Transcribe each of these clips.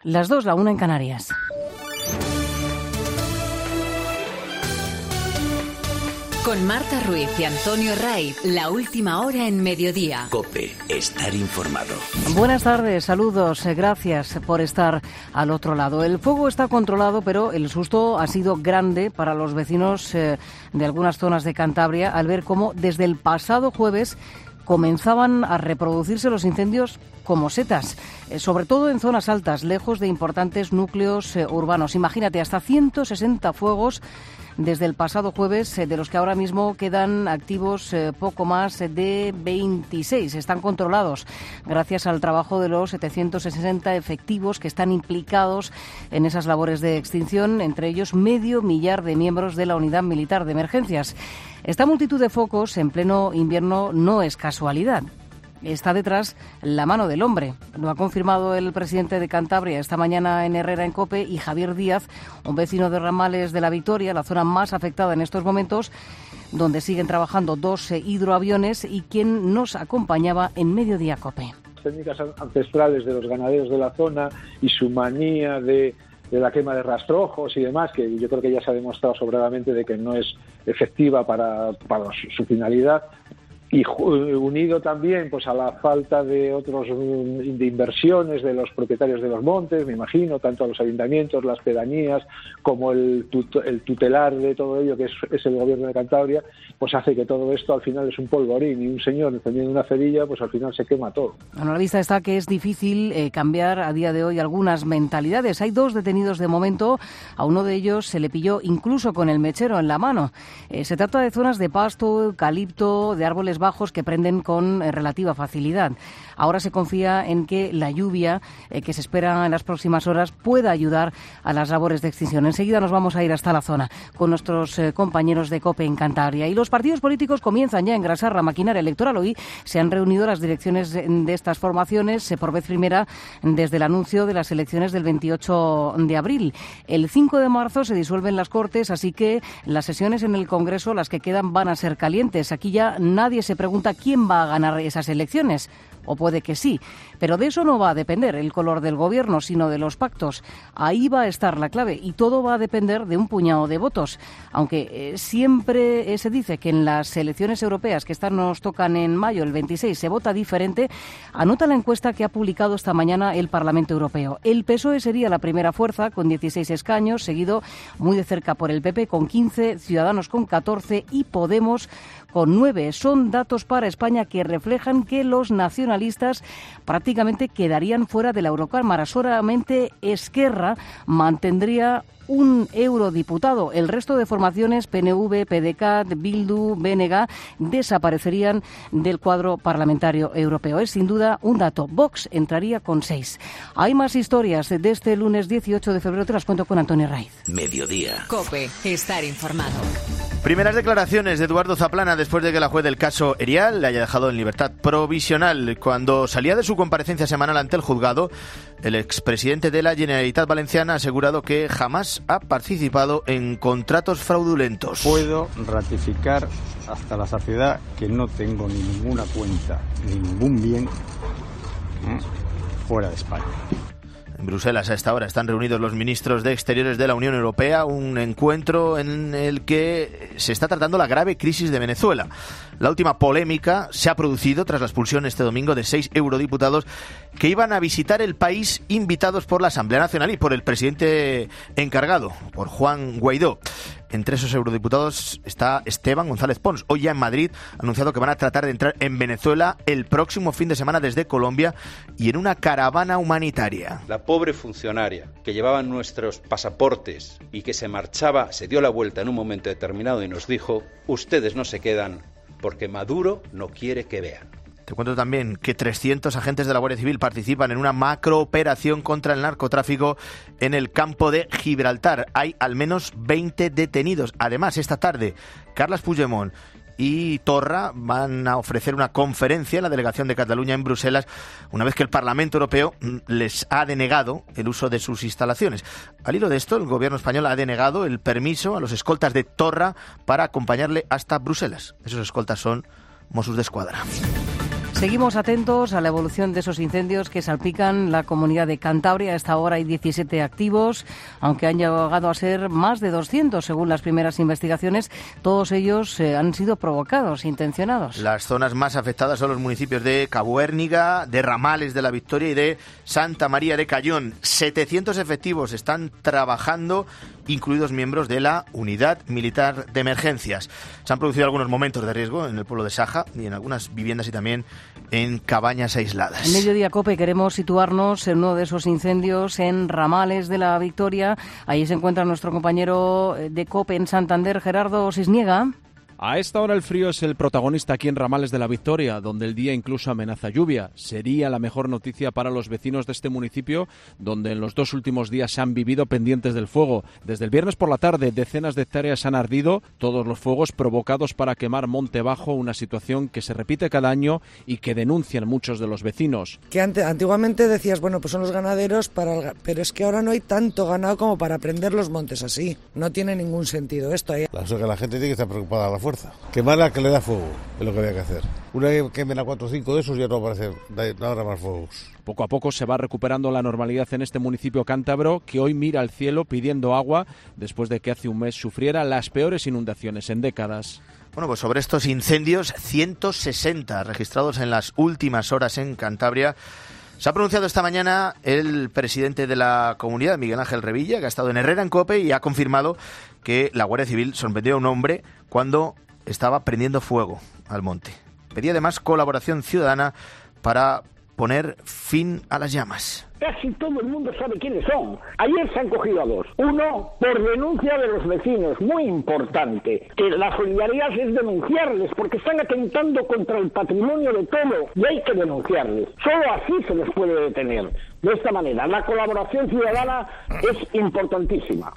Las 2, la 1 en Canarias. Con Marta Ruiz y Antonio Raiz, la última hora en Mediodía. COPE, estar informado. Buenas tardes, saludos, gracias por estar al otro lado. El fuego está controlado, pero el susto ha sido grande para los vecinos de algunas zonas de Cantabria al ver cómo desde el pasado jueves comenzaban a reproducirse los incendios como setas, sobre todo en zonas altas, lejos de importantes núcleos urbanos. Imagínate, hasta 160 fuegos desde el pasado jueves, de los que ahora mismo quedan activos poco más de 26. Están controlados gracias al trabajo de los 760 efectivos que están implicados en esas labores de extinción, entre ellos 500 de miembros de la Unidad Militar de Emergencias. Esta multitud de focos en pleno invierno no es casualidad. Está detrás la mano del hombre. Lo ha confirmado el presidente de Cantabria esta mañana en Herrera en COPE, y Javier Díaz, un vecino de Ramales de la Victoria, la zona más afectada en estos momentos, donde siguen trabajando 2 hidroaviones, y quien nos acompañaba en Mediodía COPE. Técnicas ancestrales de los ganaderos de la zona y su manía de la quema de rastrojos y demás, que yo creo que ya se ha demostrado sobradamente de que no es efectiva para su finalidad. Y unido también pues a la falta de de inversiones de los propietarios de los montes, me imagino, tanto a los ayuntamientos, las pedanías, como el tutelar de todo ello, que es el gobierno de Cantabria, pues hace que todo esto al final es un polvorín, y un señor encendiendo una cerilla, pues al final se quema todo. Bueno, a la vista está que es difícil cambiar a día de hoy algunas mentalidades. Hay 2 detenidos de momento, a uno de ellos se le pilló incluso con el mechero en la mano. Se trata de zonas de pasto, eucalipto, de árboles bajos que prenden con relativa facilidad. Ahora se confía en que la lluvia que se espera en las próximas horas pueda ayudar a las labores de extinción. Enseguida nos vamos a ir hasta la zona con nuestros compañeros de COPE en Cantabria. Y los partidos políticos comienzan ya a engrasar la maquinaria electoral. Hoy se han reunido las direcciones de estas formaciones por vez primera desde el anuncio de las elecciones del 28 de abril. El 5 de marzo se disuelven las Cortes, así que las sesiones en el Congreso, las que quedan, van a ser calientes. Aquí ya nadie se pregunta quién va a ganar esas elecciones. O puede que sí, pero de eso no va a depender el color del gobierno, sino de los pactos. Ahí va a estar la clave, y todo va a depender de un puñado de votos. Aunque siempre se dice que en las elecciones europeas, que estas nos tocan en mayo, el 26, se vota diferente, anota la encuesta que ha publicado esta mañana el Parlamento Europeo. El PSOE sería la primera fuerza, con 16 escaños, seguido muy de cerca por el PP, con 15, Ciudadanos con 14 y Podemos con 9. Son datos para España que reflejan que los nacionalistas prácticamente quedarían fuera de la Eurocámara. Solamente Esquerra mantendría un eurodiputado. El resto de formaciones, PNV, PDeCAT, Bildu, BNG, desaparecerían del cuadro parlamentario europeo. Es sin duda un dato. Vox entraría con 6. Hay más historias de este lunes 18 de febrero. Te las cuento con Antonio Raiz. Mediodía. COPE, estar informado. Primeras declaraciones de Eduardo Zaplana después de que la juez del caso Erial le haya dejado en libertad provisional. Cuando salía de su comparecencia semanal ante el juzgado, el expresidente de la Generalitat Valenciana ha asegurado que jamás ha participado en contratos fraudulentos. Puedo ratificar hasta la saciedad que no tengo ni ninguna cuenta, ni ningún bien fuera de España. En Bruselas a esta hora están reunidos los ministros de Exteriores de la Unión Europea, un encuentro en el que se está tratando la grave crisis de Venezuela. La última polémica se ha producido tras la expulsión este domingo de 6 eurodiputados que iban a visitar el país invitados por la Asamblea Nacional y por el presidente encargado, por Juan Guaidó. Entre esos eurodiputados está Esteban González Pons. Hoy ya en Madrid ha anunciado que van a tratar de entrar en Venezuela el próximo fin de semana desde Colombia y en una caravana humanitaria. La pobre funcionaria que llevaba nuestros pasaportes y que se marchaba, se dio la vuelta en un momento determinado y nos dijo: ustedes no se quedan porque Maduro no quiere que vean. Te cuento también que 300 agentes de la Guardia Civil participan en una macrooperación contra el narcotráfico en el campo de Gibraltar. Hay al menos 20 detenidos. Además, esta tarde, Carles Puigdemont y Torra van a ofrecer una conferencia en la delegación de Cataluña en Bruselas, una vez que el Parlamento Europeo les ha denegado el uso de sus instalaciones. Al hilo de esto, el gobierno español ha denegado el permiso a los escoltas de Torra para acompañarle hasta Bruselas. Esos escoltas son Mossos d'Esquadra. Seguimos atentos a la evolución de esos incendios que salpican la comunidad de Cantabria. A esta hora hay 17 activos, aunque han llegado a ser más de 200 según las primeras investigaciones. Todos ellos han sido provocados, intencionados. Las zonas más afectadas son los municipios de Cabuérniga, de Ramales de la Victoria y de Santa María de Cayón. 700 efectivos están trabajando, incluidos miembros de la Unidad Militar de Emergencias. Se han producido algunos momentos de riesgo en el pueblo de Saja y en algunas viviendas y también en cabañas aisladas. En Mediodía COPE queremos situarnos en uno de esos incendios en Ramales de la Victoria. Ahí se encuentra nuestro compañero de COPE en Santander, Gerardo Cisniega. A esta hora el frío es el protagonista aquí en Ramales de la Victoria, donde el día incluso amenaza lluvia. Sería la mejor noticia para los vecinos de este municipio, donde en los 2 últimos días se han vivido pendientes del fuego. Desde el viernes por la tarde, decenas de hectáreas han ardido, todos los fuegos provocados para quemar monte bajo, una situación que se repite cada año y que denuncian muchos de los vecinos. Que antiguamente decías, bueno, pues son los ganaderos, pero es que ahora no hay tanto ganado como para prender los montes así. No tiene ningún sentido esto. La gente tiene que estar preocupada a la fuerza. Quemar la que le da fuego, es lo que había que hacer. Una vez que quemen a 4 o 5 de esos ya no aparece, no habrá más fuegos. Poco a poco se va recuperando la normalidad en este municipio cántabro, que hoy mira al cielo pidiendo agua después de que hace un mes sufriera las peores inundaciones en décadas. Bueno, pues sobre estos incendios, 160 registrados en las últimas horas en Cantabria. Se ha pronunciado esta mañana el presidente de la comunidad, Miguel Ángel Revilla, que ha estado en Herrera en COPE y ha confirmado que la Guardia Civil sorprendió a un hombre cuando estaba prendiendo fuego al monte. Pedía además colaboración ciudadana para poner fin a las llamas. Casi todo el mundo sabe quiénes son. Ayer se han cogido a 2. Uno, por denuncia de los vecinos, muy importante. Que la solidaridad es denunciarles, porque están atentando contra el patrimonio de todo, y hay que denunciarles. Solo así se les puede detener. De esta manera, la colaboración ciudadana es importantísima.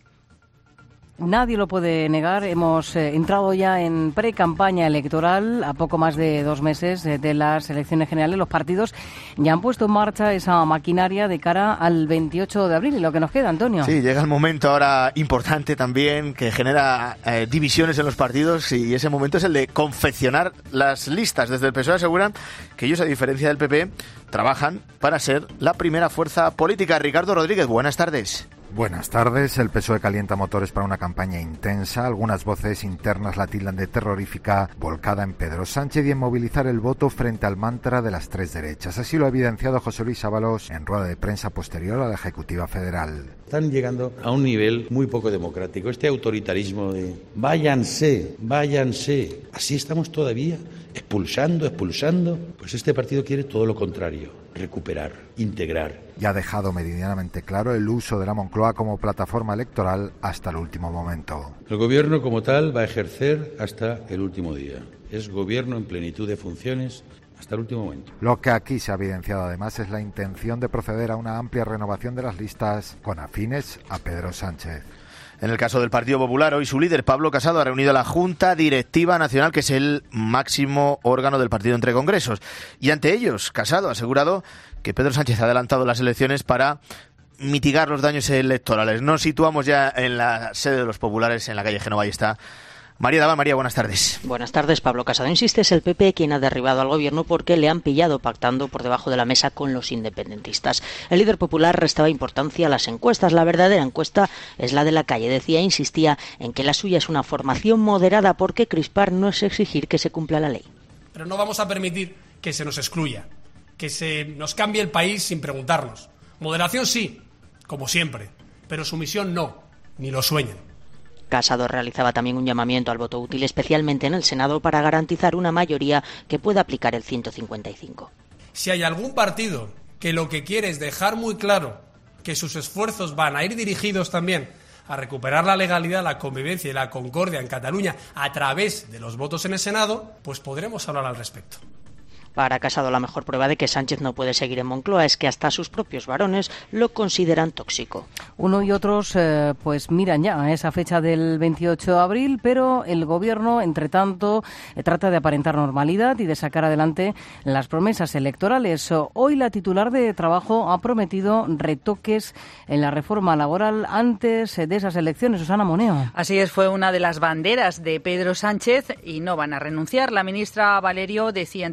Nadie lo puede negar. Hemos entrado ya en pre-campaña electoral, a poco más de 2 meses de las elecciones generales. Los partidos ya han puesto en marcha esa maquinaria de cara al 28 de abril. Y lo que nos queda, Antonio. Sí, llega el momento ahora importante también que genera divisiones en los partidos, y ese momento es el de confeccionar las listas. Desde el PSOE aseguran que ellos, a diferencia del PP, trabajan para ser la primera fuerza política. Ricardo Rodríguez, buenas tardes. Buenas tardes. El PSOE calienta motores para una campaña intensa. Algunas voces internas la tildan de terrorífica, volcada en Pedro Sánchez y en movilizar el voto frente al mantra de las 3 derechas. Así lo ha evidenciado José Luis Ábalos en rueda de prensa posterior a la Ejecutiva Federal. Están llegando a un nivel muy poco democrático. Este autoritarismo de váyanse, váyanse. Así estamos todavía, expulsando. Pues este partido quiere todo lo contrario. Recuperar, integrar. Y ha dejado meridianamente claro el uso de la Moncloa como plataforma electoral hasta el último momento. El gobierno como tal va a ejercer hasta el último día. Es gobierno en plenitud de funciones hasta el último momento. Lo que aquí se ha evidenciado además es la intención de proceder a una amplia renovación de las listas con afines a Pedro Sánchez. En el caso del Partido Popular, hoy su líder, Pablo Casado, ha reunido a la Junta Directiva Nacional, que es el máximo órgano del partido entre congresos. Y ante ellos, Casado ha asegurado que Pedro Sánchez ha adelantado las elecciones para mitigar los daños electorales. Nos situamos ya en la sede de los populares, en la calle Génova. Ahí está María Daval. María, buenas tardes. Buenas tardes. Pablo Casado insiste, es el PP quien ha derribado al gobierno porque le han pillado pactando por debajo de la mesa con los independentistas. El líder popular restaba importancia a las encuestas. La verdadera encuesta es la de la calle. Decía, insistía en que la suya es una formación moderada porque crispar no es exigir que se cumpla la ley. Pero no vamos a permitir que se nos excluya, que se nos cambie el país sin preguntarnos. Moderación sí, como siempre, pero sumisión no, ni lo sueñen. Casado realizaba también un llamamiento al voto útil, especialmente en el Senado, para garantizar una mayoría que pueda aplicar el 155. Si hay algún partido que lo que quiere es dejar muy claro que sus esfuerzos van a ir dirigidos también a recuperar la legalidad, la convivencia y la concordia en Cataluña a través de los votos en el Senado, pues podremos hablar al respecto. Para Casado, la mejor prueba de que Sánchez no puede seguir en Moncloa es que hasta sus propios varones lo consideran tóxico. Uno y otros pues miran ya a esa fecha del 28 de abril, pero el gobierno, entre tanto, trata de aparentar normalidad y de sacar adelante las promesas electorales. Hoy la titular de Trabajo ha prometido retoques en la reforma laboral antes de esas elecciones. Susana Moneo. Así es, fue una de las banderas de Pedro Sánchez y no van a renunciar. La ministra Valerio decía en Telecinco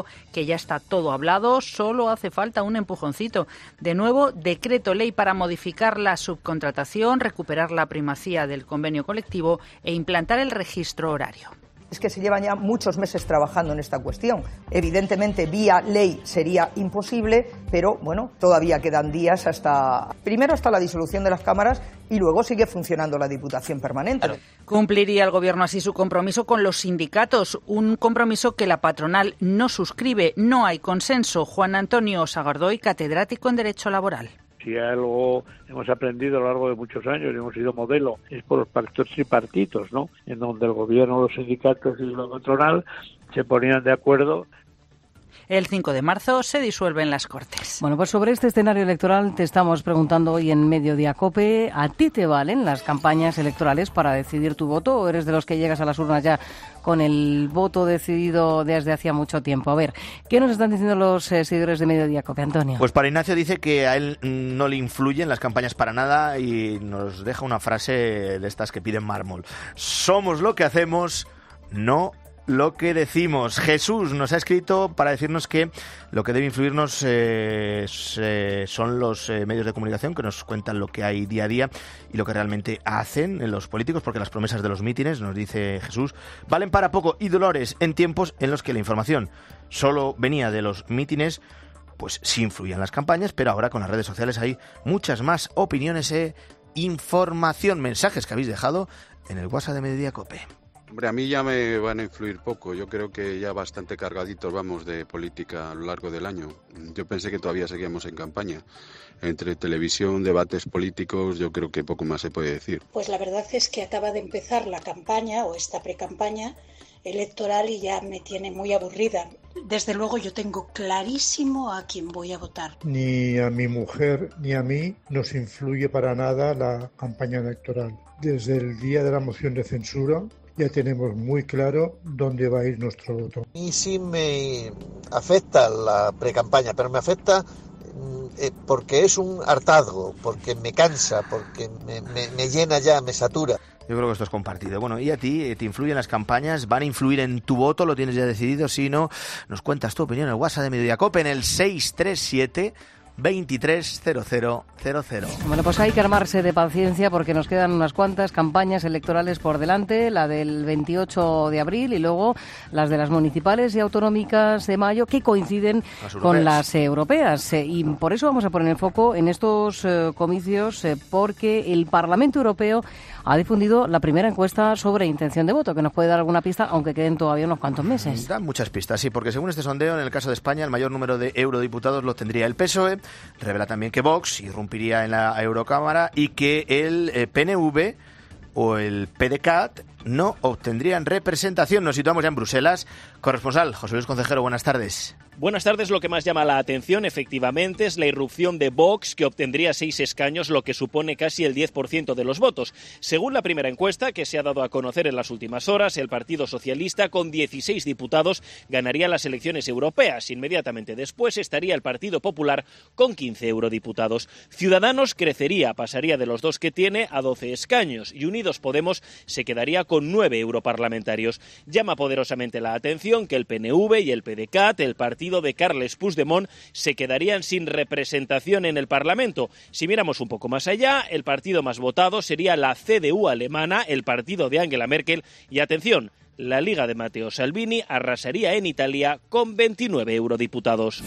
aseguró que ya está todo hablado, solo hace falta un empujoncito. De nuevo, decreto ley para modificar la subcontratación, recuperar la primacía del convenio colectivo e implantar el registro horario. Es que se llevan ya muchos meses trabajando en esta cuestión. Evidentemente, vía ley sería imposible, pero bueno, todavía quedan días primero hasta la disolución de las cámaras y luego sigue funcionando la Diputación Permanente. Cumpliría el Gobierno así su compromiso con los sindicatos, un compromiso que la patronal no suscribe. No hay consenso. Juan Antonio Sagardoy, catedrático en Derecho Laboral. Si algo hemos aprendido a lo largo de muchos años y hemos sido modelo, es por los pactos tripartitos, ¿no? En donde el gobierno, los sindicatos y la patronal se ponían de acuerdo. El 5 de marzo se disuelven las Cortes. Bueno, pues sobre este escenario electoral te estamos preguntando hoy en Mediodía COPE. ¿A ti te valen las campañas electorales para decidir tu voto o eres de los que llegas a las urnas ya con el voto decidido desde hacía mucho tiempo? A ver, ¿qué nos están diciendo los seguidores de Mediodía COPE, Antonio? Pues para Ignacio dice que a él no le influyen las campañas para nada y nos deja una frase de estas que piden mármol. Somos lo que hacemos, no lo que decimos. Jesús nos ha escrito para decirnos que lo que debe influirnos son los medios de comunicación que nos cuentan lo que hay día a día y lo que realmente hacen los políticos, porque las promesas de los mítines, nos dice Jesús, valen para poco y dolores en tiempos en los que la información solo venía de los mítines. Pues sí influían las campañas, pero ahora con las redes sociales hay muchas más opiniones e información. Mensajes que habéis dejado en el WhatsApp de Mediodía COPE. Hombre, a mí ya me van a influir poco. Yo creo que ya bastante cargaditos vamos de política a lo largo del año. Yo pensé que todavía seguíamos en campaña. Entre televisión, debates políticos, yo creo que poco más se puede decir. Pues la verdad es que acaba de empezar la campaña o esta precampaña electoral y ya me tiene muy aburrida. Desde luego yo tengo clarísimo a quién voy a votar. Ni a mi mujer ni a mí nos influye para nada la campaña electoral. Desde el día de la moción de censura ya tenemos muy claro dónde va a ir nuestro voto. A mí sí me afecta la precampaña, pero me afecta porque es un hartazgo, porque me cansa, porque me llena ya, me satura. Yo creo que esto es compartido. Bueno, ¿y a ti te influyen las campañas? ¿Van a influir en tu voto? ¿Lo tienes ya decidido? Si no, nos cuentas tu opinión en el WhatsApp de Mediodía COPE en el 637 230000. Bueno, pues hay que armarse de paciencia porque nos quedan unas cuantas campañas electorales por delante, la del 28 de abril y luego las de las municipales y autonómicas de mayo que coinciden con las europeas. Y por eso vamos a poner el foco en estos comicios porque el Parlamento Europeo ha difundido la primera encuesta sobre intención de voto, que nos puede dar alguna pista, aunque queden todavía unos cuantos meses. Da muchas pistas, sí, porque según este sondeo, en el caso de España, el mayor número de eurodiputados lo tendría el PSOE. Revela también que Vox irrumpiría en la Eurocámara y que el PNV o el PDeCAT no obtendrían representación. Nos situamos ya en Bruselas. Corresponsal José Luis Concejero, buenas tardes. Buenas tardes. Lo que más llama la atención, efectivamente, es la irrupción de Vox, que obtendría 6 escaños, lo que supone casi el 10% de los votos. Según la primera encuesta que se ha dado a conocer en las últimas horas, el Partido Socialista, con 16 diputados, ganaría las elecciones europeas. Inmediatamente después estaría el Partido Popular con 15 eurodiputados. Ciudadanos crecería, pasaría de los 2 que tiene a 12 escaños y Unidos Podemos se quedaría con 9 europarlamentarios. Llama poderosamente la atención que el PNV y el PDeCAT, el partido de Carles Puigdemont, se quedarían sin representación en el Parlamento. Si miramos un poco más allá, el partido más votado sería la CDU alemana, el partido de Angela Merkel, y atención, la Liga de Matteo Salvini arrasaría en Italia con 29 eurodiputados.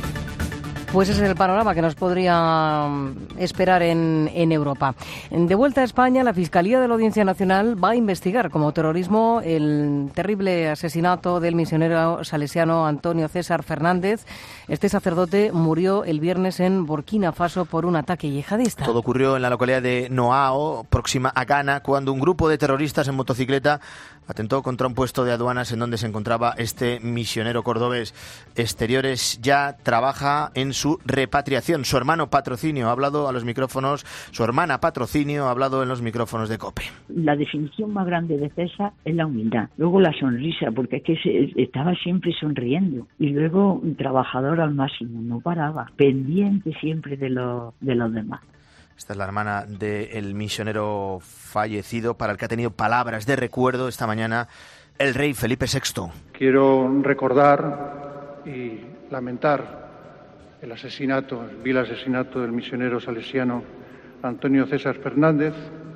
Pues ese es el panorama que nos podría esperar en Europa. De vuelta a España, la Fiscalía de la Audiencia Nacional va a investigar como terrorismo el terrible asesinato del misionero salesiano Antonio César Fernández. Este sacerdote murió el viernes en Burkina Faso por un ataque yihadista. Todo ocurrió en la localidad de Noao, próxima a Ghana, cuando un grupo de terroristas en motocicleta atentó contra un puesto de aduanas en donde se encontraba este misionero cordobés. Exteriores ya trabaja en su repatriación. Su hermano Patrocinio ha hablado a los micrófonos, su hermana Patrocinio ha hablado en los micrófonos de COPE. La definición más grande de César es la humildad. Luego la sonrisa, porque es que estaba siempre sonriendo. Y luego un trabajador al máximo, no paraba, pendiente siempre de los demás. Esta es la hermana del misionero fallecido, para el que ha tenido palabras de recuerdo esta mañana el rey Felipe VI. Quiero recordar y lamentar el vil asesinato del misionero salesiano Antonio César Fernández,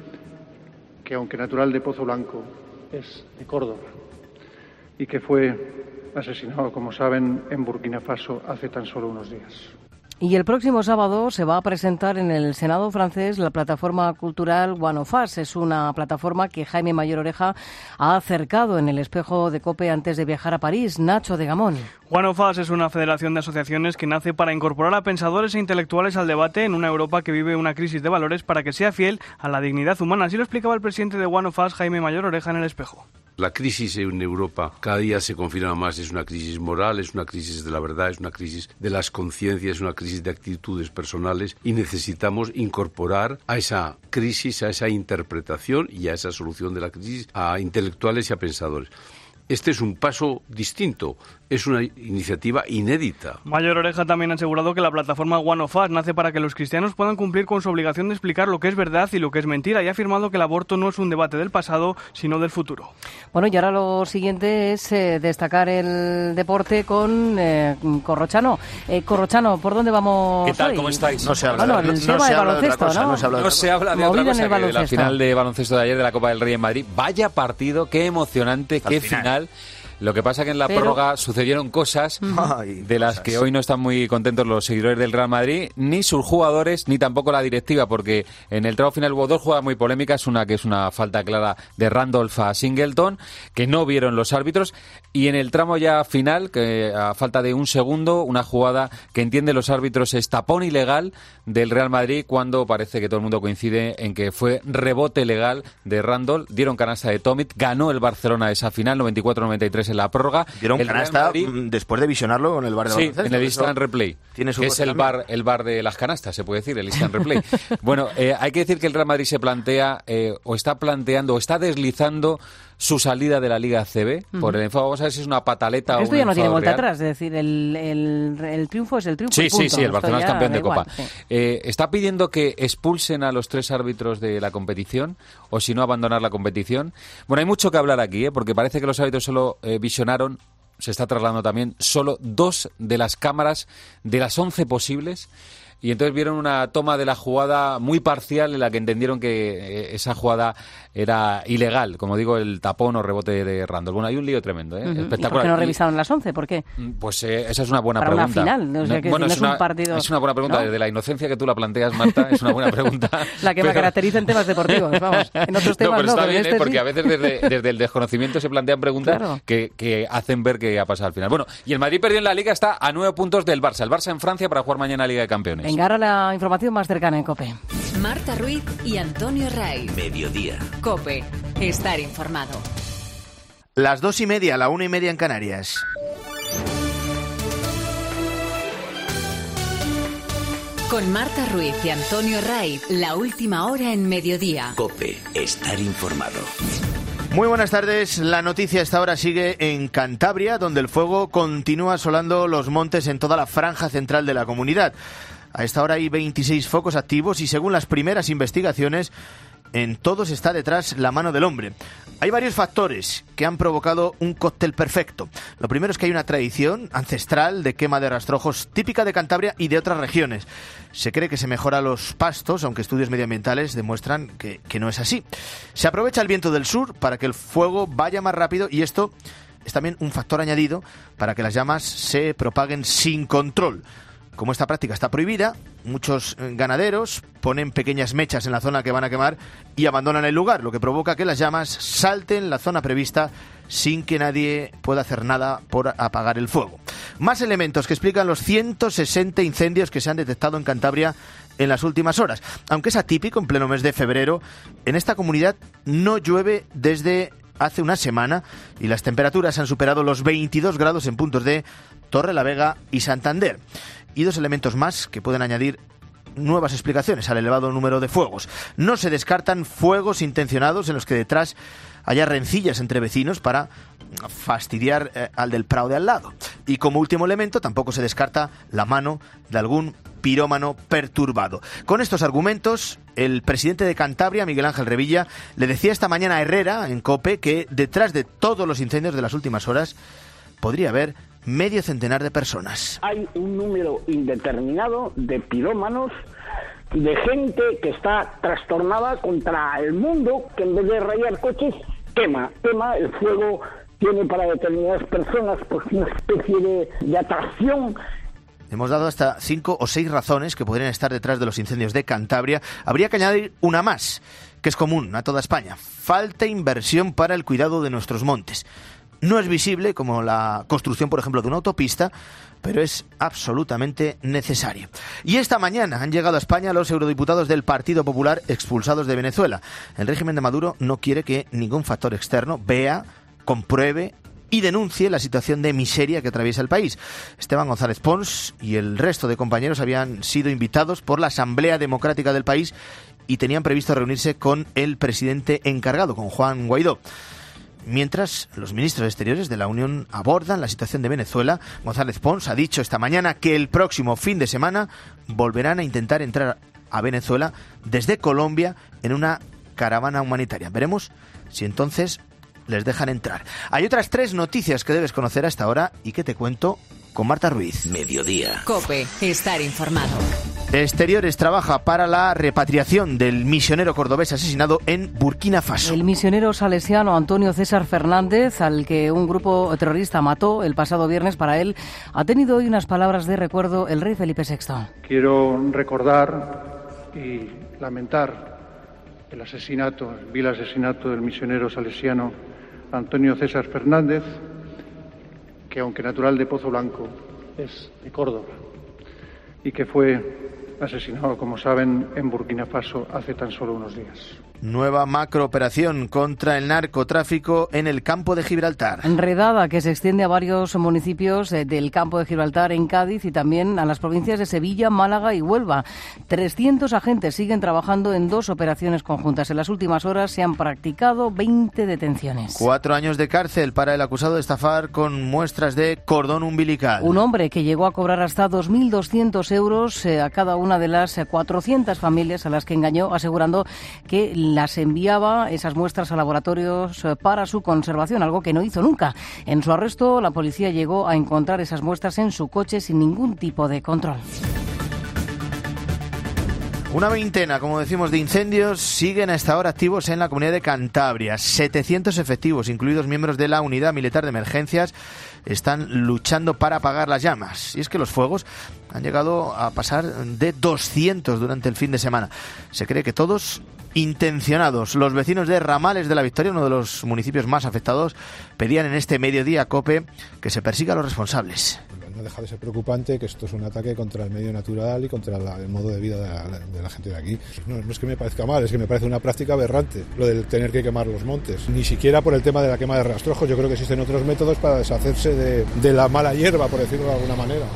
que aunque natural de Pozo Blanco, es de Córdoba y que fue asesinado, como saben, en Burkina Faso hace tan solo unos días. Y el próximo sábado se va a presentar en el Senado francés la plataforma cultural One of Us. Es una plataforma que Jaime Mayor Oreja ha acercado en el espejo de COPE antes de viajar a París. Nacho de Gamón. One of Us es una federación de asociaciones que nace para incorporar a pensadores e intelectuales al debate en una Europa que vive una crisis de valores para que sea fiel a la dignidad humana. Así lo explicaba el presidente de One of Us, Jaime Mayor Oreja, en el espejo. La crisis en Europa cada día se confirma más. Es una crisis moral, es una crisis de la verdad, es una crisis de las conciencias, es una crisis de actitudes personales y necesitamos incorporar a esa crisis, a esa interpretación y a esa solución de la crisis a intelectuales y a pensadores. Este es un paso distinto, es una iniciativa inédita. Mayor Oreja también ha asegurado que la plataforma One of Us nace para que los cristianos puedan cumplir con su obligación de explicar lo que es verdad y lo que es mentira, y ha afirmado que el aborto no es un debate del pasado, sino del futuro. Bueno, y ahora lo siguiente es destacar el deporte con Corrochano. Corrochano, ¿por dónde vamos? ¿Qué tal? Hoy? ¿Cómo estáis? No se habla, bueno, no se habla de otra cosa, no se habla de otra cosa que de la final de baloncesto de ayer de la Copa del Rey en Madrid. Vaya partido, qué emocionante, qué final. Lo que pasa que en la prórroga sucedieron cosas de las que hoy no están muy contentos los seguidores del Real Madrid, ni sus jugadores, ni tampoco la directiva, porque en el tramo final hubo dos jugadas muy polémicas, una que es una falta clara de Randolph a Singleton, que no vieron los árbitros, y en el tramo ya final, que a falta de un segundo, una jugada que entienden los árbitros es tapón ilegal del Real Madrid, cuando parece que todo el mundo coincide en que fue rebote legal de Randolph, dieron canasta de Tomic, ganó el Barcelona esa final, 94-93 en la prórroga. Dieron canasta después de visionarlo en el bar de baloncesto. Sí, en el instant replay, que es el bar de las canastas, se puede decir, el instant replay. Bueno, hay que decir que el Real Madrid se plantea, o está planteando, o está deslizando su salida de la Liga ACB por el enfado. Vamos a ver si es una pataleta o un esto ya no tiene vuelta real. atrás, es decir, el triunfo es el triunfo. Sí, el Barcelona es campeón de Copa. Sí. Está pidiendo que expulsen a los 3 árbitros de la competición, o si no, abandonar la competición. Bueno, hay mucho que hablar aquí, porque parece que los árbitros solo visionaron, se está trasladando también, solo 2 de las cámaras de las 11 posibles. Y entonces vieron una toma de la jugada muy parcial en la que entendieron que esa jugada era ilegal, como digo, el tapón o rebote de Randolph. Bueno, hay un lío tremendo, espectacular. ¿Y por qué no revisaron las 11? ¿Por qué? Pues esa es una buena para pregunta. Una final, o sea, que bueno, no es un partido. Es una buena pregunta, ¿no? Desde la inocencia que tú la planteas, Marta, es una buena pregunta. La que me caracteriza en temas deportivos, vamos. En otros temas pero está bien, este porque sí. a veces desde el desconocimiento se plantean preguntas que hacen ver que ha pasado al final. Bueno, y el Madrid perdió en la Liga, está a 9 puntos del Barça. El Barça en Francia para jugar mañana Liga de Campeones. Venga, ahora la información más cercana en COPE. Marta Ruiz y Antonio Ray. Mediodía. COPE. Estar informado. Las 2:30, la 1:30 en Canarias. Con Marta Ruiz y Antonio Ray, la última hora en Mediodía. COPE. Estar informado. Muy buenas tardes. La noticia a esta hora sigue en Cantabria, donde el fuego continúa asolando los montes en toda la franja central de la comunidad. A esta hora hay 26 focos activos y, según las primeras investigaciones, en todos está detrás la mano del hombre. Hay varios factores que han provocado un cóctel perfecto. Lo primero es que hay una tradición ancestral de quema de rastrojos típica de Cantabria y de otras regiones. Se cree que se mejora los pastos, aunque estudios medioambientales demuestran que no es así. Se aprovecha el viento del sur para que el fuego vaya más rápido, y esto es también un factor añadido para que las llamas se propaguen sin control. Como esta práctica está prohibida, muchos ganaderos ponen pequeñas mechas en la zona que van a quemar y abandonan el lugar, lo que provoca que las llamas salten la zona prevista sin que nadie pueda hacer nada por apagar el fuego. Más elementos que explican los 160 incendios que se han detectado en Cantabria en las últimas horas. Aunque es atípico en pleno mes de febrero, en esta comunidad no llueve desde hace una semana y las temperaturas han superado los 22 grados en puntos de Torrelavega y Santander. Y 2 elementos más que pueden añadir nuevas explicaciones al elevado número de fuegos. No se descartan fuegos intencionados en los que detrás haya rencillas entre vecinos para fastidiar al del prado de al lado. Y como último elemento, tampoco se descarta la mano de algún pirómano perturbado. Con estos argumentos, el presidente de Cantabria, Miguel Ángel Revilla, le decía esta mañana a Herrera, en COPE, que detrás de todos los incendios de las últimas horas podría haber medio centenar de personas. Hay un número indeterminado de pirómanos, de gente que está trastornada contra el mundo, que en vez de rayar coches, quema. El fuego tiene para determinadas personas pues una especie de atracción. Hemos dado hasta 5 o 6 razones que podrían estar detrás de los incendios de Cantabria. Habría que añadir una más, que es común a toda España. Falta inversión para el cuidado de nuestros montes. No es visible como la construcción, por ejemplo, de una autopista, pero es absolutamente necesario. Y esta mañana han llegado a España los eurodiputados del Partido Popular expulsados de Venezuela. El régimen de Maduro no quiere que ningún factor externo vea, compruebe y denuncie la situación de miseria que atraviesa el país. Esteban González Pons y el resto de compañeros habían sido invitados por la Asamblea Democrática del país y tenían previsto reunirse con el presidente encargado, con Juan Guaidó. Mientras los ministros de Exteriores de la Unión abordan la situación de Venezuela, González Pons ha dicho esta mañana que el próximo fin de semana volverán a intentar entrar a Venezuela desde Colombia en una caravana humanitaria. Veremos si entonces les dejan entrar. Hay otras 3 noticias que debes conocer hasta ahora y que te cuento con Marta Ruiz. Mediodía. COPE. Estar informado. Exteriores trabaja para la repatriación del misionero cordobés asesinado en Burkina Faso. El misionero salesiano Antonio César Fernández, al que un grupo terrorista mató el pasado viernes, para él ha tenido hoy unas palabras de recuerdo el rey Felipe VI. Quiero recordar y lamentar el vil asesinato del misionero salesiano Antonio César Fernández, que aunque natural de Pozo Blanco, es de Córdoba y que fue asesinado, como saben, en Burkina Faso hace tan solo unos días. Nueva macrooperación contra el narcotráfico en el campo de Gibraltar. Redada que se extiende a varios municipios del campo de Gibraltar en Cádiz y también a las provincias de Sevilla, Málaga y Huelva. 300 agentes siguen trabajando en 2 operaciones conjuntas. En las últimas horas se han practicado 20 detenciones. 4 años de cárcel para el acusado de estafar con muestras de cordón umbilical. Un hombre que llegó a cobrar hasta 2.200 euros a cada una de las 400 familias a las que engañó, asegurando que las enviaba esas muestras a laboratorios para su conservación, algo que no hizo nunca. En su arresto, la policía llegó a encontrar esas muestras en su coche sin ningún tipo de control. Una veintena, como decimos, de incendios siguen a esta hora activos en la comunidad de Cantabria. 700 efectivos, incluidos miembros de la Unidad Militar de Emergencias, están luchando para apagar las llamas. Y es que los fuegos han llegado a pasar de 200 durante el fin de semana. Se cree que todos intencionados. Los vecinos de Ramales de la Victoria, uno de los municipios más afectados, pedían en este mediodía a COPE que se persiga a los responsables. No deja de ser preocupante que esto es un ataque contra el medio natural y contra el modo de vida de la gente de aquí. No es que me parezca mal, es que me parece una práctica aberrante lo del tener que quemar los montes. Ni siquiera por el tema de la quema de rastrojos. Yo creo que existen otros métodos para deshacerse de la mala hierba, por decirlo de alguna manera.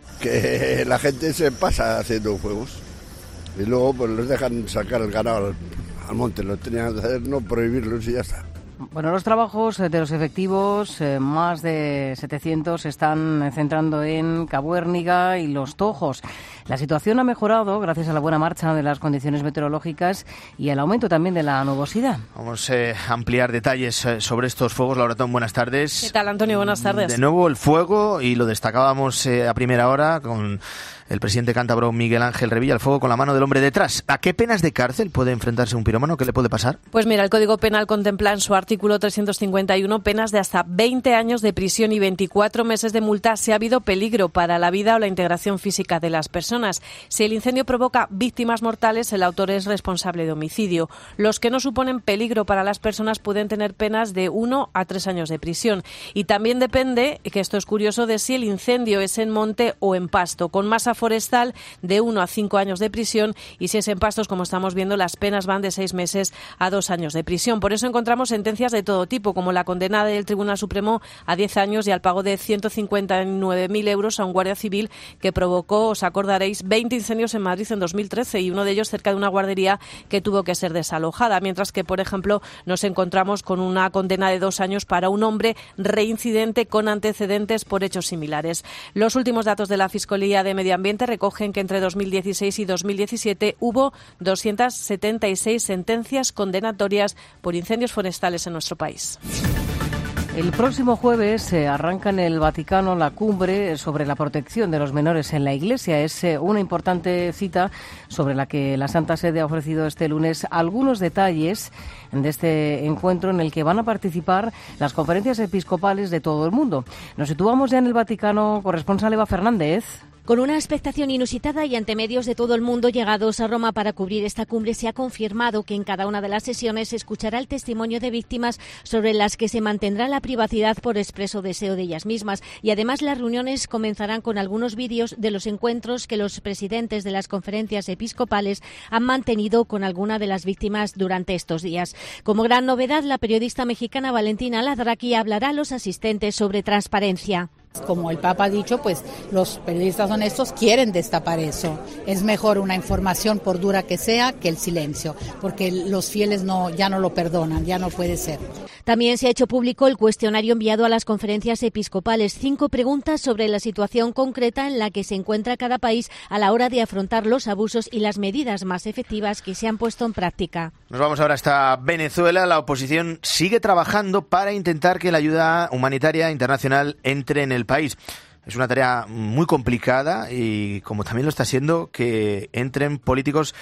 Que la gente se pasa haciendo fuegos y luego pues los dejan sacar el ganado al monte. Lo tenían que hacer, no prohibirlos y ya está. Bueno, los trabajos de los efectivos, más de 700, se están centrando en Cabuérniga y Los Tojos. La situación ha mejorado gracias a la buena marcha de las condiciones meteorológicas y al aumento también de la nubosidad. Vamos a ampliar detalles sobre estos fuegos. Laura Tom, buenas tardes. ¿Qué tal, Antonio? Buenas tardes. De nuevo el fuego, y lo destacábamos a primera hora con el presidente cántabro Miguel Ángel Revilla, el fuego con la mano del hombre detrás. ¿A qué penas de cárcel puede enfrentarse un pirómano? ¿Qué le puede pasar? Pues mira, el Código Penal contempla en su artículo 351 penas de hasta 20 años de prisión y 24 meses de multa si ha habido peligro para la vida o la integración física de las personas. Si el incendio provoca víctimas mortales, el autor es responsable de homicidio. Los que no suponen peligro para las personas pueden tener penas de 1 a 3 años de prisión. Y también depende, que esto es curioso, de si el incendio es en monte o en pasto, con masa forestal de 1 a 5 años de prisión, y si es en pastos, como estamos viendo, las penas van de 6 meses a 2 años de prisión. Por eso encontramos sentencias de todo tipo, como la condena del Tribunal Supremo a 10 años y al pago de 159.000 euros a un guardia civil que provocó, os acordaréis, 20 incendios en Madrid en 2013, y uno de ellos cerca de una guardería que tuvo que ser desalojada, mientras que, por ejemplo, nos encontramos con una condena de 2 años para un hombre reincidente con antecedentes por hechos similares. Los últimos datos de la Fiscalía de Medio Ambiente recogen que entre 2016 y 2017 hubo 276 sentencias condenatorias por incendios forestales en nuestro país. El próximo jueves se arranca en el Vaticano la cumbre sobre la protección de los menores en la Iglesia. Es una importante cita sobre la que la Santa Sede ha ofrecido este lunes algunos detalles de este encuentro en el que van a participar las conferencias episcopales de todo el mundo. Nos situamos ya en el Vaticano. Corresponsal Eva Fernández. Con una expectación inusitada y ante medios de todo el mundo llegados a Roma para cubrir esta cumbre, se ha confirmado que en cada una de las sesiones se escuchará el testimonio de víctimas sobre las que se mantendrá la privacidad por expreso deseo de ellas mismas. Y además las reuniones comenzarán con algunos vídeos de los encuentros que los presidentes de las conferencias episcopales han mantenido con alguna de las víctimas durante estos días. Como gran novedad, la periodista mexicana Valentina Ladraqui hablará a los asistentes sobre transparencia. Como el Papa ha dicho, pues los periodistas honestos quieren destapar eso. Es mejor una información, por dura que sea, que el silencio, porque los fieles ya no lo perdonan, ya no puede ser. También se ha hecho público el cuestionario enviado a las conferencias episcopales. 5 preguntas sobre la situación concreta en la que se encuentra cada país a la hora de afrontar los abusos y las medidas más efectivas que se han puesto en práctica. Nos vamos ahora hasta Venezuela. La oposición sigue trabajando para intentar que la ayuda humanitaria internacional entre en el país. Es una tarea muy complicada y como también lo está siendo que entren políticos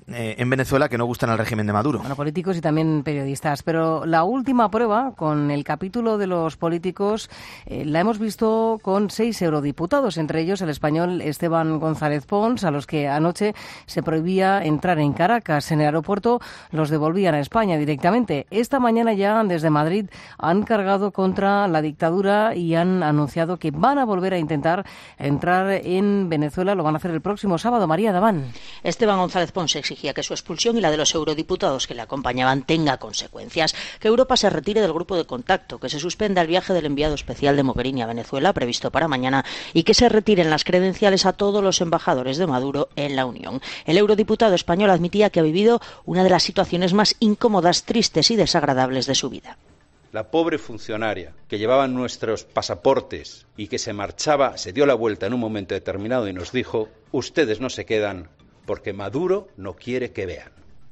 en Venezuela que no gustan al régimen de Maduro. Bueno, políticos y también periodistas. Pero la última prueba, con el capítulo de los políticos, la hemos visto con 6 eurodiputados, entre ellos el español Esteban González Pons, a los que anoche se prohibía entrar en Caracas. En el aeropuerto los devolvían a España directamente. Esta mañana ya desde Madrid han cargado contra la dictadura y han anunciado que van a volver a intentar entrar en Venezuela. Lo van a hacer el próximo sábado. María Daván. Esteban González Pons exigía que su expulsión y la de los eurodiputados que le acompañaban tenga consecuencias, que Europa se retire del grupo de contacto, que se suspenda el viaje del enviado especial de Mogherini a Venezuela previsto para mañana y que se retiren las credenciales a todos los embajadores de Maduro en la Unión. El eurodiputado español admitía que ha vivido una de las situaciones más incómodas, tristes y desagradables de su vida. La pobre funcionaria que llevaba nuestros pasaportes y que se marchaba, se dio la vuelta en un momento determinado y nos dijo: ustedes no se quedan porque Maduro no quiere que vean.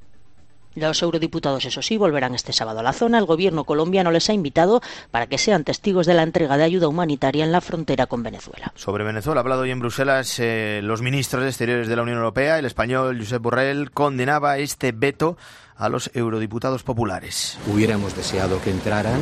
Los eurodiputados, eso sí, volverán este sábado a la zona. El gobierno colombiano les ha invitado para que sean testigos de la entrega de ayuda humanitaria en la frontera con Venezuela. Sobre Venezuela ha hablado hoy en Bruselas los ministros de Exteriores de la Unión Europea. El español Josep Borrell condenaba este veto a los eurodiputados populares. Hubiéramos deseado que entraran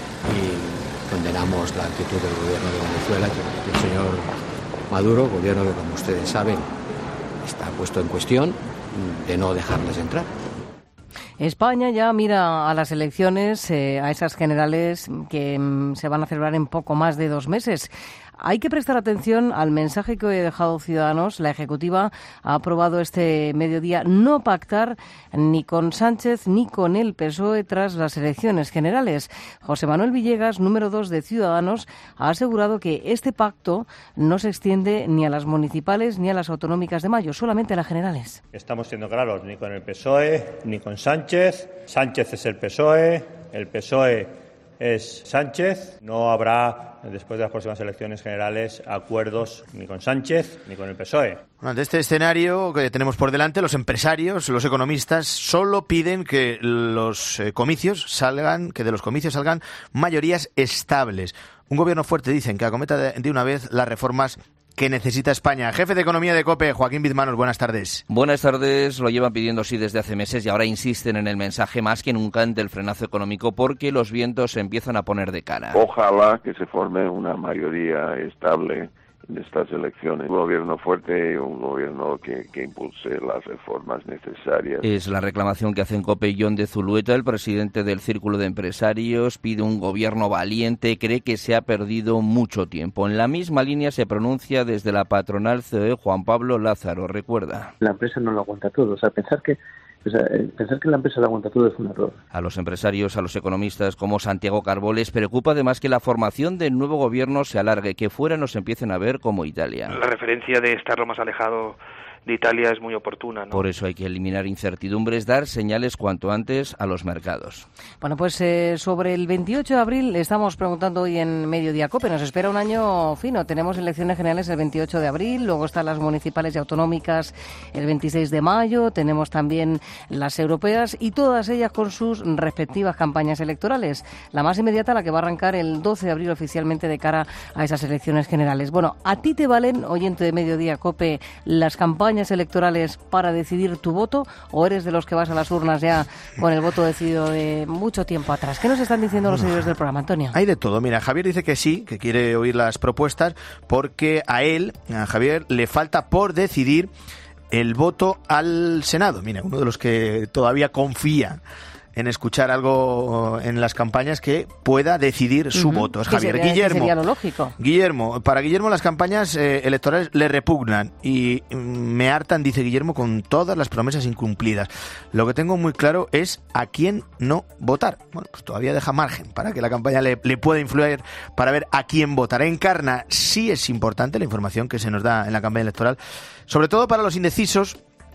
y condenamos la actitud del gobierno de Venezuela, que el señor Maduro, gobierno que, como ustedes saben, está puesto en cuestión, de no dejarles entrar. España ya mira a las elecciones, a esas generales que se van a celebrar en poco más de 2 meses. Hay que prestar atención al mensaje que hoy ha dejado Ciudadanos. La Ejecutiva ha aprobado este mediodía no pactar ni con Sánchez ni con el PSOE tras las elecciones generales. José Manuel Villegas, número 2 de Ciudadanos, ha asegurado que este pacto no se extiende ni a las municipales ni a las autonómicas de mayo, solamente a las generales. Estamos siendo claros, ni con el PSOE ni con Sánchez. Sánchez es el PSOE es Sánchez. No habrá, después de las próximas elecciones generales, acuerdos ni con Sánchez ni con el PSOE. Ante este escenario que tenemos por delante, los empresarios, los economistas, solo piden que de los comicios salgan mayorías estables. Un gobierno fuerte, dicen, que acometa de una vez las reformas que necesita España. Jefe de Economía de COPE, Joaquín Bizmanos, buenas tardes. Buenas tardes. Lo llevan pidiendo sí desde hace meses y ahora insisten en el mensaje más que nunca ante el frenazo económico porque los vientos se empiezan a poner de cara. Ojalá que se forme una mayoría estable en estas elecciones. Un gobierno fuerte y un gobierno que impulse las reformas necesarias. Es la reclamación que hacen COPE y John de Zulueta, el presidente del Círculo de Empresarios. Pide un gobierno valiente, cree que se ha perdido mucho tiempo. En la misma línea se pronuncia desde la patronal COE Juan Pablo Lázaro. Recuerda: la empresa no lo aguanta todo. O sea, pensar que la empresa lo aguanta todo es un error. A los empresarios, a los economistas como Santiago Carbó les preocupa además que la formación del nuevo gobierno se alargue, que fuera nos empiecen a ver como Italia. La referencia de estar lo más alejado Italia es muy oportuna, ¿no? Por eso hay que eliminar incertidumbres, dar señales cuanto antes a los mercados. Bueno, pues sobre el 28 de abril le estamos preguntando hoy en Mediodía COPE. Nos espera un año fino. Tenemos elecciones generales el 28 de abril, luego están las municipales y autonómicas el 26 de mayo, tenemos también las europeas y todas ellas con sus respectivas campañas electorales. La más inmediata, la que va a arrancar el 12 de abril oficialmente de cara a esas elecciones generales. Bueno, ¿a ti te valen, oyente de Mediodía COPE, las campañas electorales para decidir tu voto o eres de los que vas a las urnas ya con el voto decidido de mucho tiempo atrás? ¿Qué nos están diciendo los seguidores del programa, Antonio? Hay de todo. Mira, Javier dice que sí, que quiere oír las propuestas porque a Javier, le falta por decidir el voto al Senado. Mira, uno de los que todavía confía en escuchar algo en las campañas que pueda decidir su voto. Es Javier. Sería lo lógico. Para Guillermo las campañas electorales le repugnan y me hartan, dice Guillermo, con todas las promesas incumplidas. Lo que tengo muy claro es a quién no votar. Bueno, pues todavía deja margen para que la campaña le pueda influir para ver a quién votar. Encarna, sí es importante la información que se nos da en la campaña electoral, sobre todo para los indecisos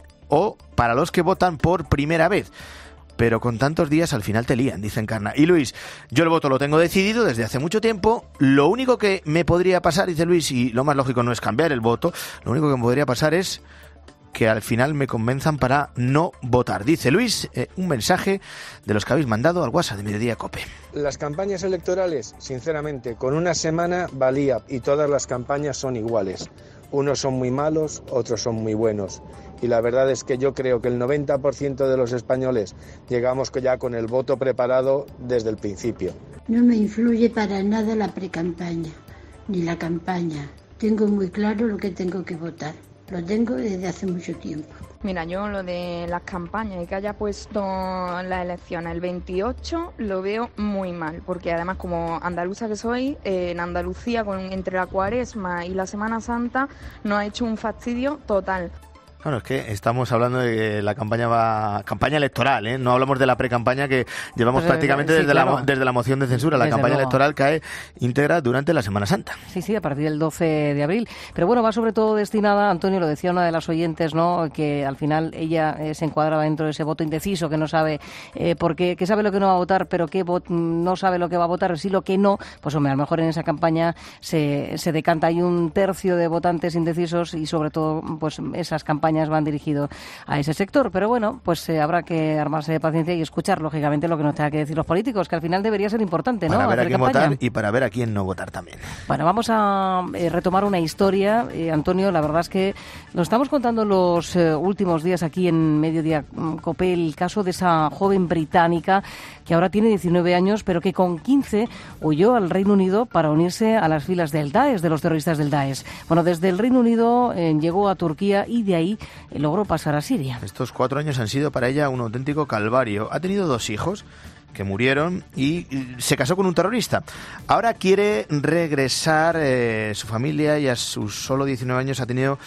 o para los que votan por primera vez. Pero con tantos días al final te lían, dice Encarna. Y Luis, yo el voto lo tengo decidido desde hace mucho tiempo. Lo único que me podría pasar, dice Luis, y lo más lógico no es cambiar el voto, lo único que me podría pasar es que al final me convenzan para no votar. Dice Luis, un mensaje de los que habéis mandado al WhatsApp de Mediodía COPE. Las campañas electorales, sinceramente, con una semana valía y todas las campañas son iguales. Unos son muy malos, otros son muy buenos. Y la verdad es que yo creo que el 90% de los españoles llegamos ya con el voto preparado desde el principio. No me influye para nada la precampaña, ni la campaña. Tengo muy claro lo que tengo que votar. Lo tengo desde hace mucho tiempo. Mira, yo lo de las campañas y que haya puesto las elecciones el 28 lo veo muy mal, porque además como andaluza que soy, en Andalucía entre la Cuaresma y la Semana Santa nos ha hecho un fastidio total. Bueno, es que estamos hablando de la campaña electoral, ¿eh? No hablamos de la pre-campaña que llevamos prácticamente desde la moción de censura. La campaña electoral cae íntegra durante la Semana Santa. Sí, a partir del 12 de abril. Pero bueno, va sobre todo destinada, Antonio, lo decía una de las oyentes, ¿no? Que al final ella se encuadraba dentro de ese voto indeciso, que no sabe por qué, que sabe lo que no va a votar, pero que no sabe lo que va a votar, sí lo que no. Pues hombre, a lo mejor en esa campaña se decanta. Hay un tercio de votantes indecisos y sobre todo pues esas campañas van dirigidos a ese sector, pero bueno, pues habrá que armarse de paciencia y escuchar lógicamente lo que nos tenga que decir los políticos, que al final debería ser importante, ¿no? Para ver a quién votar y para ver a quién no votar también. Bueno, vamos a retomar una historia, Antonio, la verdad es que nos estamos contando los últimos días aquí en Mediodía COPE el caso de esa joven británica que ahora tiene 19 años, pero que con 15 huyó al Reino Unido para unirse a las filas del Daesh, de los terroristas del Daesh. Bueno, desde el Reino Unido llegó a Turquía y de ahí logró pasar a Siria. Estos 4 años han sido para ella un auténtico calvario. Ha tenido 2 hijos que murieron y se casó con un terrorista. Ahora quiere regresar, su familia, y a sus solo 19 años ha tenido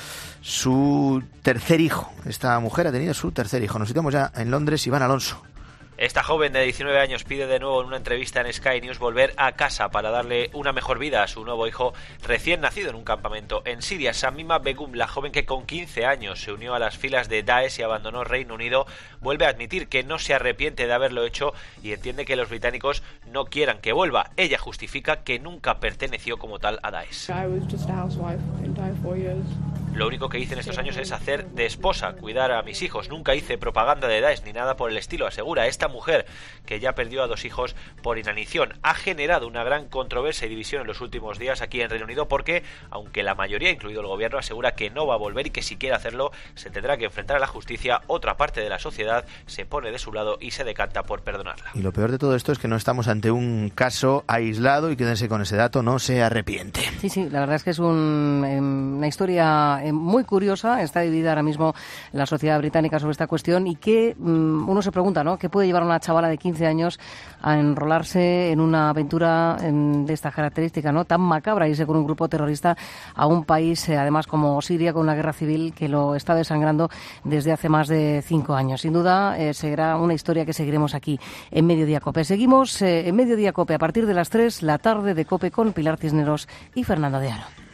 su tercer hijo. Esta mujer ha tenido su tercer hijo. Nos situamos ya en Londres, Iván Alonso. Esta joven de 19 años pide de nuevo en una entrevista en Sky News volver a casa para darle una mejor vida a su nuevo hijo recién nacido en un campamento en Siria. Samima Begum, la joven que con 15 años se unió a las filas de Daesh y abandonó Reino Unido, vuelve a admitir que no se arrepiente de haberlo hecho y entiende que los británicos no quieran que vuelva. Ella justifica que nunca perteneció como tal a Daesh. Lo único que hice en estos años es hacer de esposa, cuidar a mis hijos. Nunca hice propaganda de Daesh ni nada por el estilo, asegura esta mujer, que ya perdió a 2 hijos por inanición. Ha generado una gran controversia y división en los últimos días aquí en Reino Unido porque, aunque la mayoría, incluido el gobierno, asegura que no va a volver y que si quiere hacerlo se tendrá que enfrentar a la justicia, otra parte de la sociedad se pone de su lado y se decanta por perdonarla. Y lo peor de todo esto es que no estamos ante un caso aislado y quédense con ese dato, no se arrepiente. Sí, la verdad es que es una historia muy curiosa. Está dividida ahora mismo la sociedad británica sobre esta cuestión y que uno se pregunta, ¿no? ¿Qué puede llevar a una chavala de 15 años a enrolarse en una aventura de esta característica, ¿no? Tan macabra, irse con un grupo terrorista a un país, además como Siria, con una guerra civil que lo está desangrando desde hace más de 5 años. Sin duda, será una historia que seguiremos aquí en Mediodía COPE. Seguimos en Mediodía COPE a partir de las 3 la tarde de COPE con Pilar Cisneros y Fernando de Aro.